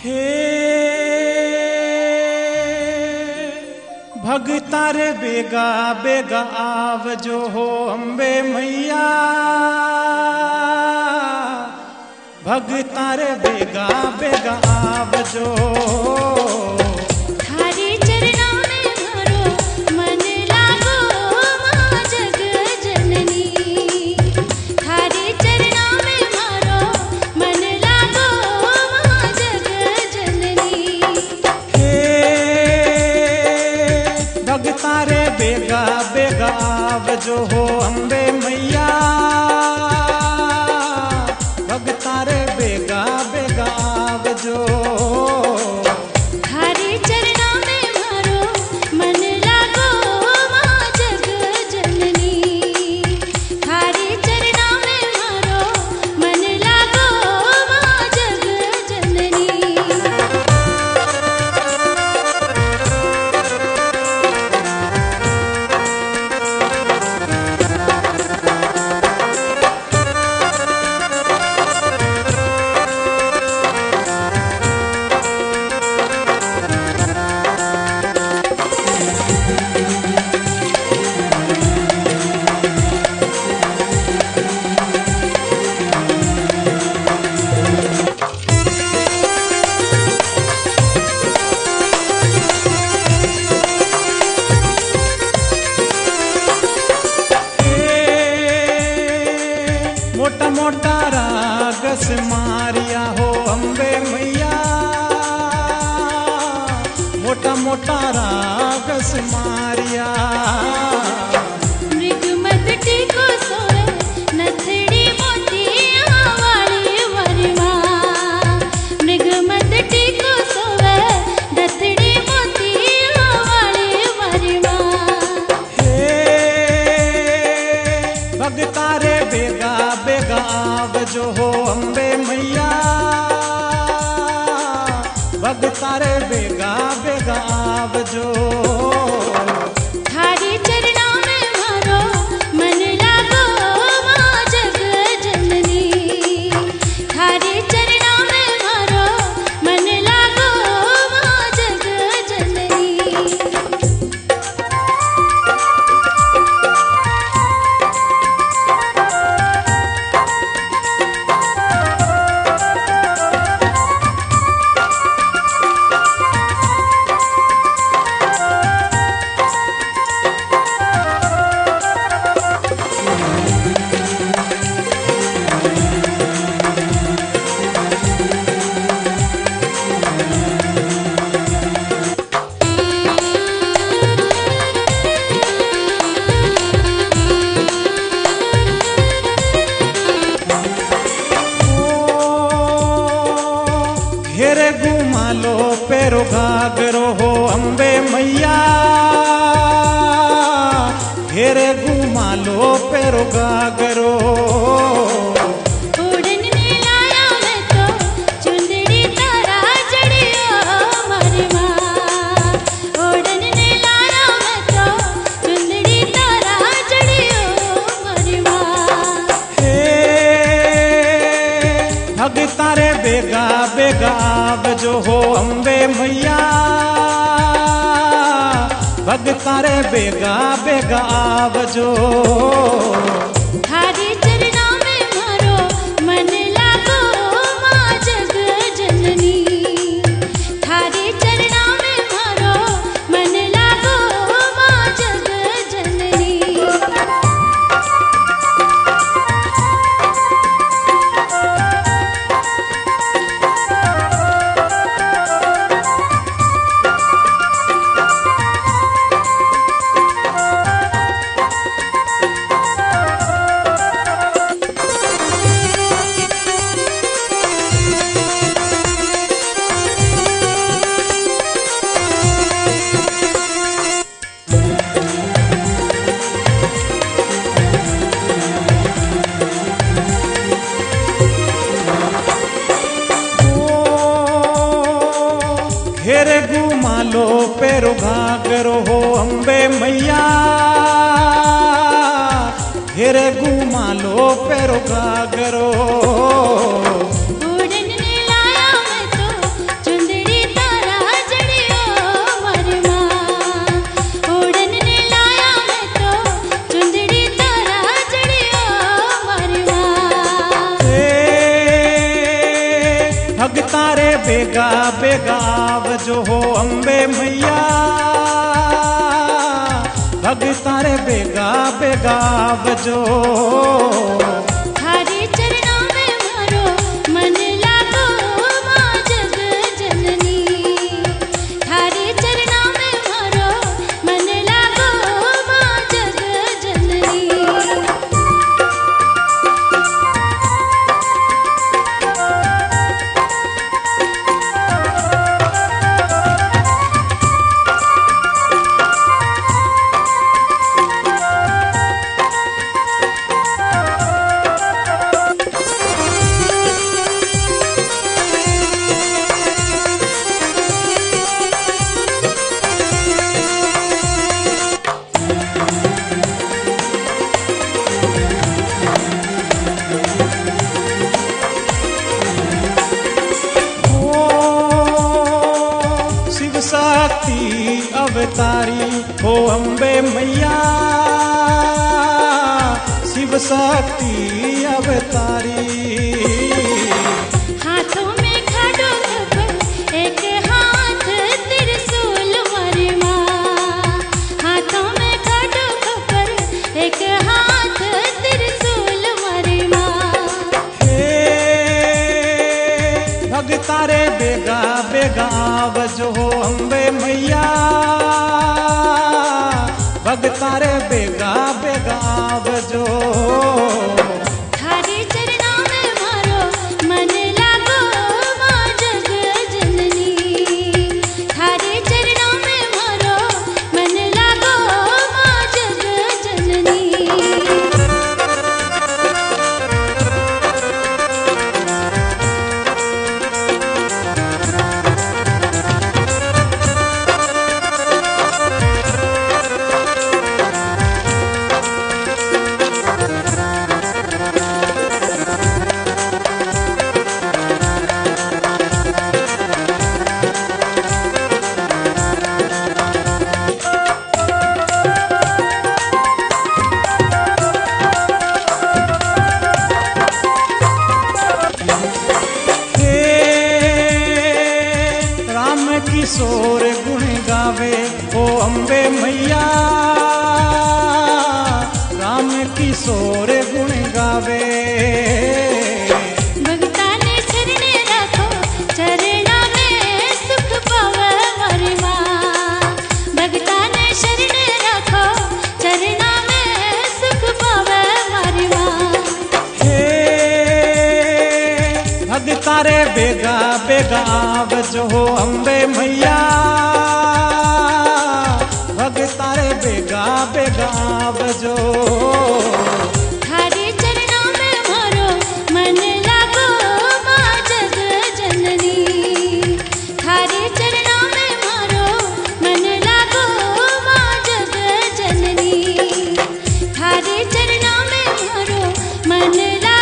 हे भगता रे बेगा बेगा आवजो हो अम्बे मैया, भगता रे बेगा बेगा आवजो। थारे चरणों में मारो मन लागो मां जग जननी, थारे चरणों में मारो मन लागो मां जग जननी। हे भगता रे बेगा बेगा आवजो हो अम्बे मैया, भगता रे बेगा बेगा आवजो। थारे चरणों में मारो मन लागो मां जग जननी, थारे चरणों में मारो मन लागो मां जग जननी। मोटा मोटा रागस मारिया हो अम्बे मैया, मोटा मोटा रागस मारिया। मृग मदटी को सोए नथड़ी मोतिया वाली वरमा, मृग मदटी को सोए नथड़ी मोतिया वाली वरमा। हे भगता रे बेगा बेगा आवजो हो अम्बे मैया, भगता रे बेगा बेगा आवजो। थारे चरणों में मारो मन लागो मां जग जननी, थारे चरणों में मारो मन लागो मां जग जननी। घेरे घुमा लो पेरो घाघरो हो अम्बे मैया, घेरे घुमा लो पेरो घाघरो। ओढ़ने लाया मैं तो चुंदड़ी तारा जड़ियो मारी मां, ओढ़ने लाया मैं तो चुंदड़ी तारा जड़ियो मारी मां। हे भगता रे बेगा बेगा आवजो हो अम्बे मैया, भगता रे बेगा बेगा आवजो। थारे चरणों में मारो मन लागो मां जग जननी, थारे चरणों में मारो मन लागो मां जग जननी। घेरे घुमा लो पेरो घाघरो हो अम्बे मैया, घेरे घुमा लो पेरो घाघरो। ओढ़ने लाया मैं तो बेगा बेगा आवजो हो अंबे मैया भगता रे बेगा बेगा आवजो थारे चरणों में मारो मन लागो मां जग जननी थारे चरणों में मारो मन लागो मां जग जननी शक्ति अवतारी हो अंबे मैया शिव शक्ति अवतारी हाथों में खड़ो खबर एक हाथ त्रिशूल मारी माँ हाथों में खड़ो खबर एक हाथ त्रिशूल मारी माँ भगता रे बेगा बेगा आवजो हो अंबे मैया भगता रे बेगा बेगा आवजो थारे चरणों में मारो मन लागो मां जग जननी थारे चरणों में मारो मन लागो मां जग जननी किशोर गुण गावे ओ अंबे मैया राम किशोर गुण गावे भगता ने शरणे राखो चरणा में सुख पावे मारी माँ भगता ने शरणे राखो चरणा में सुख पावे मारी माँ भगता रे बेगा बेगा आवजो हो अंबे मैया भगता रे बेगा बेगा आवजो थारे चरणों में मारो मन लागो मां जग जननी थारे चरणों में मारो मन लागो मां जग जननी थारे चरणों में मारो मन लागो